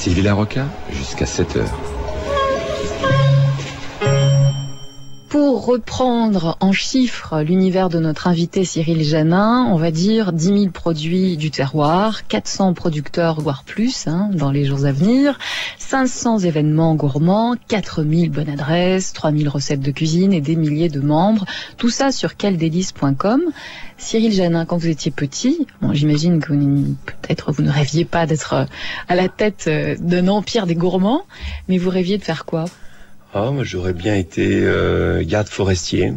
Sylvie Larocca, jusqu'à 7h. Pour reprendre en chiffres l'univers de notre invité Cyril Janin, on va dire 10 000 produits du terroir, 400 producteurs, voire plus, dans les jours à venir, 500 événements gourmands, 4000 bonnes adresses, 3000 recettes de cuisine et des milliers de membres. Tout ça sur queldelice.com. Cyril Janin, quand vous étiez petit, j'imagine que peut-être vous ne rêviez pas d'être à la tête d'un empire des gourmands, mais vous rêviez de faire quoi ? Moi, j'aurais bien été garde forestier,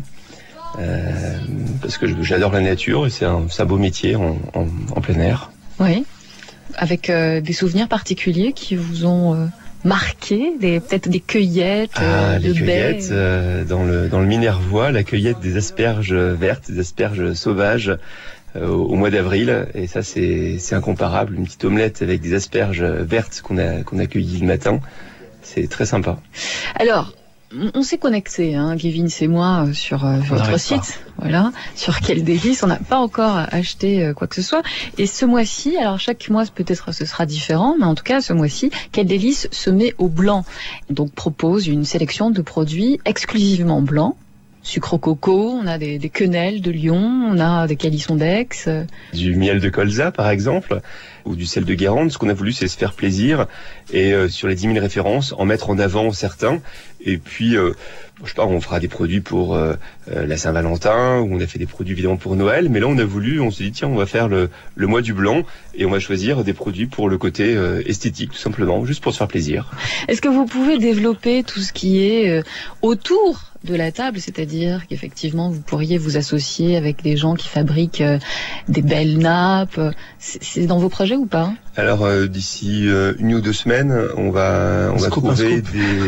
parce que j'adore la nature et c'est un beau métier en plein air. Oui, avec des souvenirs particuliers qui vous ont marqué, peut-être des cueillettes les de cueillettes baies. Dans le Minervois, la cueillette des asperges vertes, des asperges sauvages au mois d'avril, et ça c'est incomparable, une petite omelette avec des asperges vertes qu'on a cueillies le matin. C'est très sympa. Alors, on s'est connecté, Kevin et moi, sur votre site, voilà, sur Quel Délice. On n'a pas encore acheté quoi que ce soit. Et ce mois-ci, alors chaque mois peut-être ce sera différent, mais en tout cas ce mois-ci, Quel Délice se met au blanc. Donc propose une sélection de produits exclusivement blancs. Sucre au coco, on a des quenelles de Lyon, on a des calissons d'Aix. Du miel de colza, par exemple, ou du sel de Guérande. Ce qu'on a voulu, c'est se faire plaisir et sur les 10 000 références, en mettre en avant certains. Et puis, je sais pas, on fera des produits pour la Saint-Valentin, ou on a fait des produits évidemment pour Noël. Mais là, on s'est dit, tiens, on va faire le mois du blanc et on va choisir des produits pour le côté esthétique, tout simplement, juste pour se faire plaisir. Est-ce que vous pouvez développer tout ce qui est autour de la table, c'est-à-dire qu'effectivement vous pourriez vous associer avec des gens qui fabriquent des belles nappes. C'est dans vos projets ou pas ? Alors d'ici 1 ou 2 semaines, on va trouver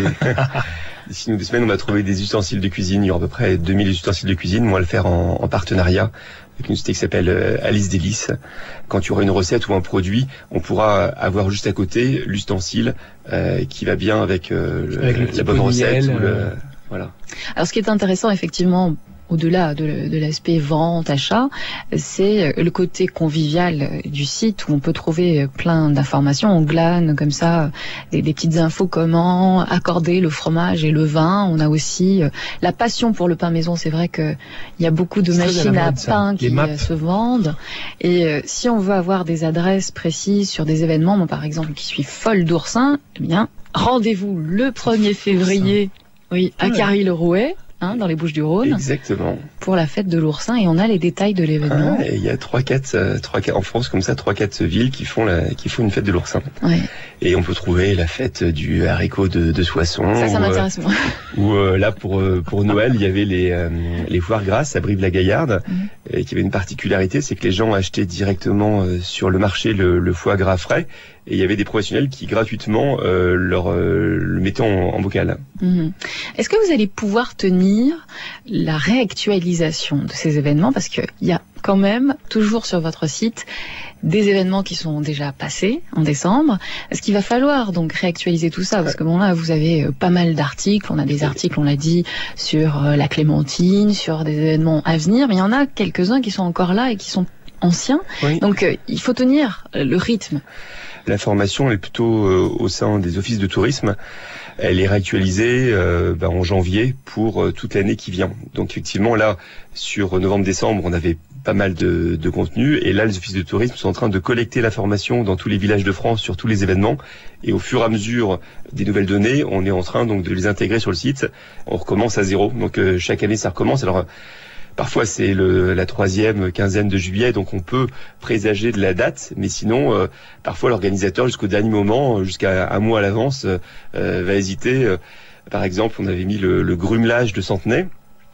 d'ici 1 ou 2 semaines, on va trouver des ustensiles de cuisine. Il y aura à peu près 2000 ustensiles de cuisine. On va le faire en partenariat avec une société qui s'appelle Alice Délice. Quand il y aura une recette ou un produit, on pourra avoir juste à côté l'ustensile qui va bien avec la bonne recette. Voilà. Alors ce qui est intéressant effectivement, au-delà de l'aspect vente, achat, c'est le côté convivial du site où on peut trouver plein d'informations. On glane comme ça des petites infos, comment accorder le fromage et le vin. On a aussi la passion pour le pain maison. C'est vrai qu'il y a beaucoup de machines à pain qui se vendent. Et si on veut avoir des adresses précises sur des événements, moi par exemple qui suis folle d'oursin, eh bien rendez-vous le 1er février. Oui, à Carry-le-Rouet, dans les Bouches-du-Rhône. Exactement. Pour la fête de l'oursin, et on a les détails de l'événement. Il y a 3-4 en France comme ça, 3-4 villes qui font une fête de l'oursin. Ouais. Et on peut trouver la fête du haricot de Soissons. Ça m'intéresse moi. Ou là pour Noël, il y avait les foires grasses à Brive-la-Gaillarde, qui avait une particularité, c'est que les gens achetaient directement sur le marché le foie gras frais. Et il y avait des professionnels qui gratuitement le mettaient en bocal. Est-ce que vous allez pouvoir tenir la réactualisation de ces événements ? Parce qu'il y a quand même toujours sur votre site des événements qui sont déjà passés en décembre. Est-ce qu'il va falloir donc réactualiser tout ça ? Parce que bon là, vous avez pas mal d'articles. On a des articles, on l'a dit, sur la clémentine, sur des événements à venir. Mais il y en a quelques-uns qui sont encore là et qui sont anciens. Oui. Donc il faut tenir le rythme. La formation est plutôt au sein des offices de tourisme. Elle est réactualisée en janvier pour toute l'année qui vient. Donc effectivement, là, sur novembre-décembre, on avait pas mal de contenu. Et là, les offices de tourisme sont en train de collecter l'information dans tous les villages de France sur tous les événements. Et au fur et à mesure des nouvelles données, on est en train donc de les intégrer sur le site. On recommence à zéro. Donc chaque année, ça recommence. Alors parfois, c'est la 3e quinzaine de juillet, donc on peut présager de la date. Mais sinon, parfois, l'organisateur, jusqu'au dernier moment, jusqu'à 1 mois à l'avance, va hésiter. Par exemple, on avait mis le grumelage de Centenay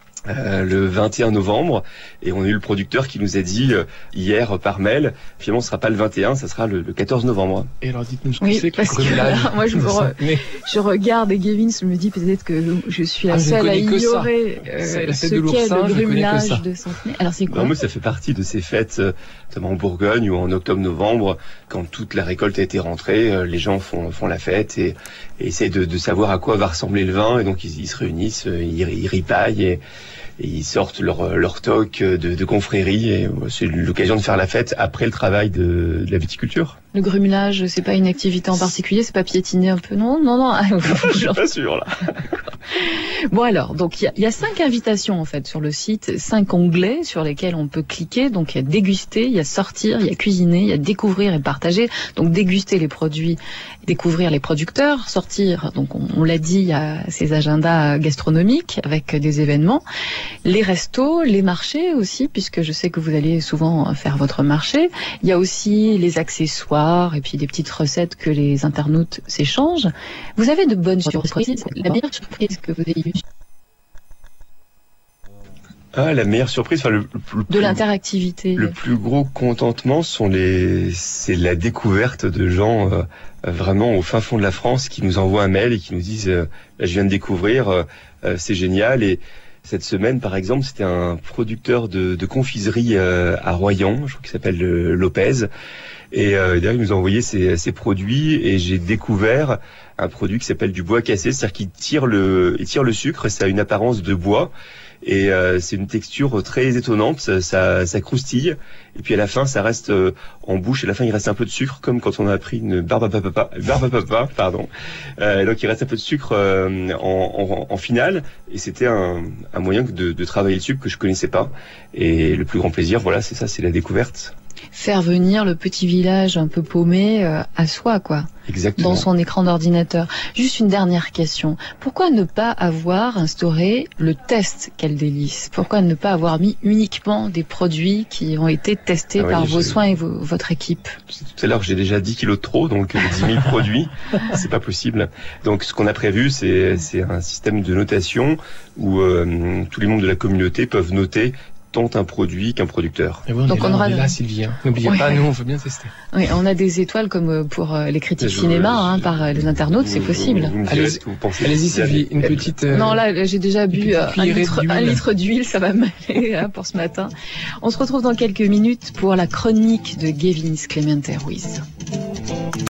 le 21 novembre, et on a eu le producteur qui nous a dit hier par mail, finalement ce sera pas le 21, ça sera le 14 novembre. Et alors dites-nous ce que c'est que le grumelage. Moi je regarde et Kevin me dit peut-être que je suis la seule à ignorer ce qu'est le grumelage de Centenay. Alors c'est quoi ? Non, mais ça fait partie de ces fêtes, notamment en Bourgogne ou en octobre-novembre, quand toute la récolte a été rentrée, les gens font la fête et essaient de savoir à quoi va ressembler le vin, et donc ils se réunissent, ils ripaillent et ils sortent leur toc de confrérie, et c'est l'occasion de faire la fête après le travail de la viticulture. Le grumelage, c'est pas une activité en particulier, c'est pas piétiner un peu, non. Je suis pas sûr là. Bon alors, donc il y a 5 invitations en fait sur le site, 5 onglets sur lesquels on peut cliquer. Donc il y a déguster, il y a sortir, il y a cuisiner, il y a découvrir et partager. Donc déguster les produits, découvrir les producteurs, sortir. Donc on l'a dit, il y a ces agendas gastronomiques avec des événements, les restos, les marchés aussi, puisque je sais que vous allez souvent faire votre marché. Il y a aussi les accessoires et puis des petites recettes que les internautes s'échangent. Vous avez de bonnes surprises. La meilleure surprise que vous ayez eue? La meilleure surprise, de l'interactivité. Le plus gros contentement c'est la découverte de gens vraiment au fin fond de la France qui nous envoient un mail et qui nous disent je viens de découvrir, c'est génial. Et cette semaine, par exemple, c'était un producteur de confiserie à Royan, je crois qu'il s'appelle Lopez. Et d'ailleurs, il nous a envoyé ses produits et j'ai découvert un produit qui s'appelle du bois cassé, c'est-à-dire qu'il tire le sucre, ça a une apparence de bois. Et c'est une texture très étonnante, ça croustille, et puis à la fin ça reste en bouche, et à la fin il reste un peu de sucre, comme quand on a pris une barbe à papa, pardon. Donc il reste un peu de sucre en finale, et c'était un moyen de travailler le sucre que je connaissais pas. Et le plus grand plaisir, voilà, c'est ça, c'est la découverte. Faire venir le petit village un peu paumé à soi, quoi. Exactement. Dans son écran d'ordinateur. Juste une dernière question. Pourquoi ne pas avoir instauré le test Quel délice? Pourquoi ne pas avoir mis uniquement des produits qui ont été testés par vos soins et votre équipe? Tout à l'heure, j'ai déjà 10 kilos de trop, donc 10 000 produits, c'est pas possible. Donc ce qu'on a prévu, c'est un système de notation où tous les membres de la communauté peuvent noter tant un produit qu'un producteur. Et oui, on est là, Sylvie. N'oubliez pas, nous, on veut bien tester. Oui, on a des étoiles comme pour les critiques cinéma, par les internautes, c'est possible. Allez-y, Sylvie, une petite... Non, là, j'ai déjà bu un litre d'huile, ça va m'aller pour ce matin. On se retrouve dans quelques minutes pour la chronique de Gavin Clemente Ruiz.